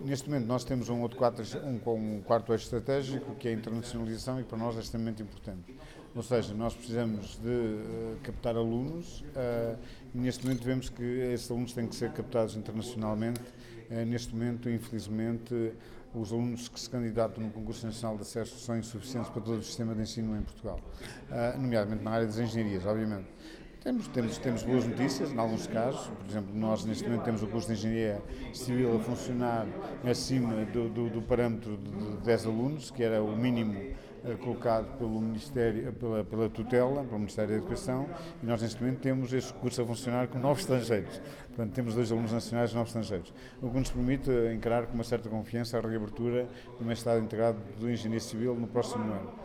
Neste momento nós temos um quarto eixo estratégico, que é a internacionalização, e que para nós é extremamente importante. Ou seja, nós precisamos de captar alunos e neste momento vemos que esses alunos têm que ser captados internacionalmente. Neste momento, infelizmente, os alunos que se candidatam no Concurso Nacional de Acesso são insuficientes para todo o sistema de ensino em Portugal, nomeadamente na área das engenharias, obviamente. Temos boas notícias, em alguns casos. Por exemplo, nós neste momento temos o curso de Engenharia Civil a funcionar acima do parâmetro de 10 alunos, que era o mínimo colocado pelo Ministério, pela tutela, pelo Ministério da Educação, e nós neste momento temos este curso a funcionar com 9 estrangeiros. Portanto, temos 2 alunos nacionais e 9 estrangeiros, o que nos permite encarar com uma certa confiança a reabertura do mestrado integrado do Engenharia Civil no próximo ano.